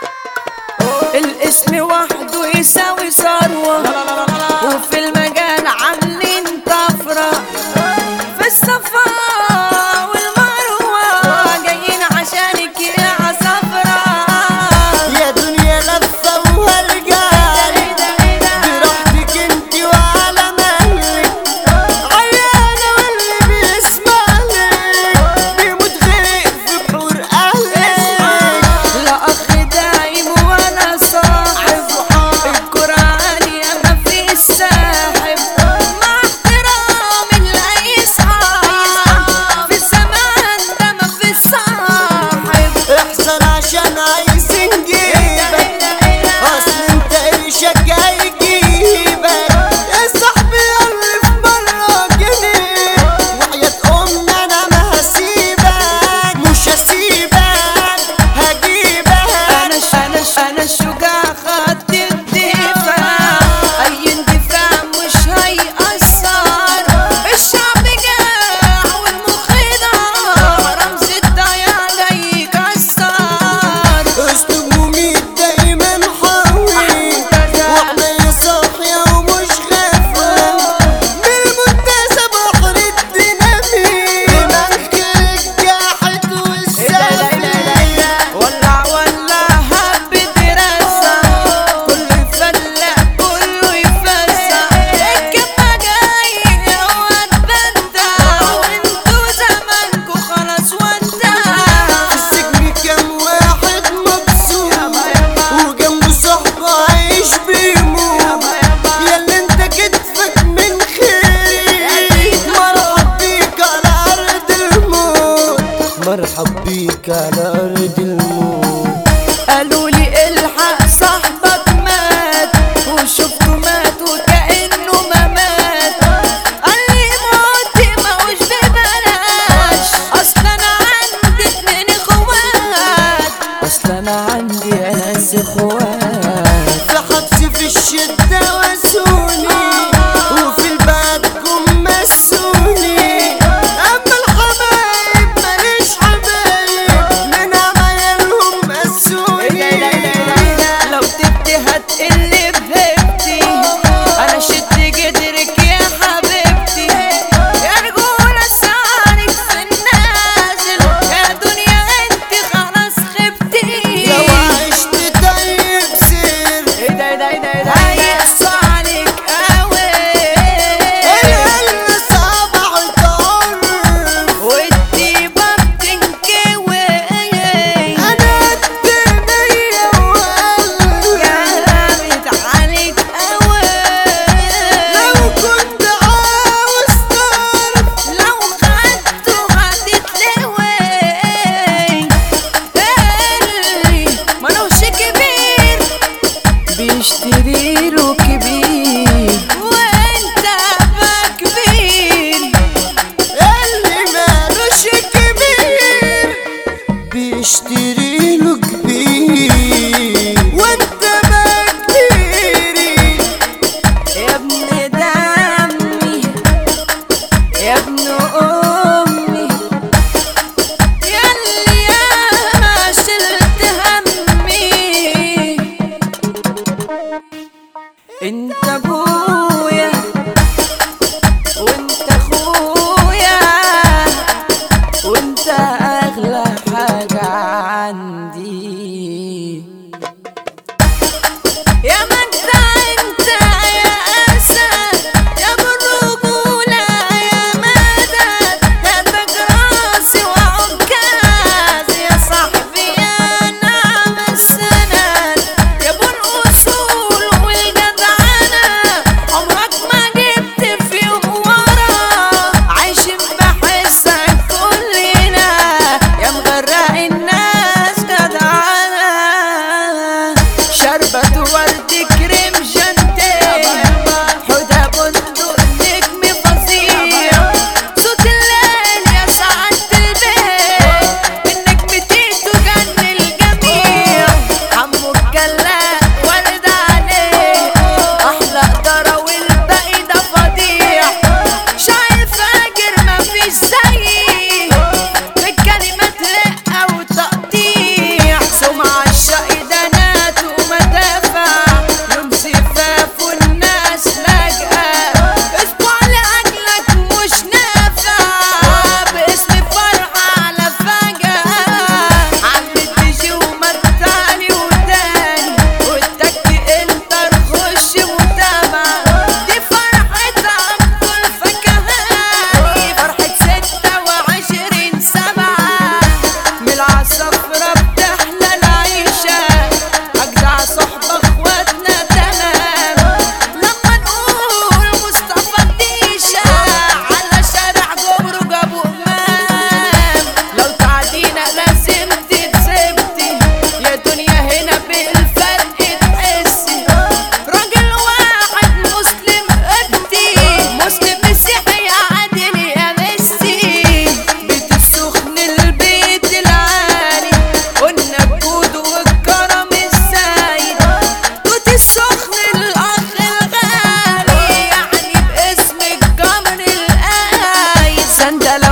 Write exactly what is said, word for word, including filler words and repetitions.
الاسم وحده يساوي ثروة، وفي المجال عاملين طفرة، في الصفا والمروة جايين عشانك يا عصفرة. يا دنيا لفة وهرجعلك براحتك انت وعلى مهلك، عيانة واللي بيسمعلك بيموت غرق في بحور أهلك. لا أخ دايم ولا صاحب، الكرة عالية ما في الساحب، مع احترامي لأي صاحب في الزمان ده ما في صاحب. احسن عشان عايزين جيبك، اصل انت قرشك هيجيبك. يا صاحبي اللي في مرة جنيه، وحياة امنا انا ما هسيبك، مش هسيبك هجيبك. أنا ش- أنا ش- أنا الشجاع خط الدفاع، أي اندفاع مش هيأثر. الشعب جاع والمخ ضاع، رمز الضياع جاي يكسر. اسلوب مميت دايما حاوي، وعينيا صاحية ومش غافلة، بالمنتزه بحر الديناميت، بمنكرك جاحد والسافل. ولع ولع هبت رزع، كله يفلق كله يفزع، الكبة جاية وهتبدع، وانتوا زمانكوا خلاص ودع. في السجن كام واحد مبسوط، وجنبه صاحبه عايش بيموت، ياللي انت كتفك من خيري، مرحب بيك على ارض الموت، مرحب بيك على ارض الموت. قالوا لي الحق صاحبك مات، وشفته مات وكأنه ما مات. قال لي موتي ماهوش ببلاش، اصل انا عندي اتنين اخوات، اصل انا عندي ناس اخوات. في حبسي في الشدة وسوني، وفي البعد جم مسوني، اما الحبايب ماليش حبايب، من عمايلهم مسوني. لو تبتي هتقلي بهبتي، انا شد جدرك يا حبيبتي، يا رجولة سعرك في النازل، يا دنيا انت خلاص خبتي. لو عشت طيب سير ايه ده ايه ده ايه ده ايه ده؟ هيحصل سندل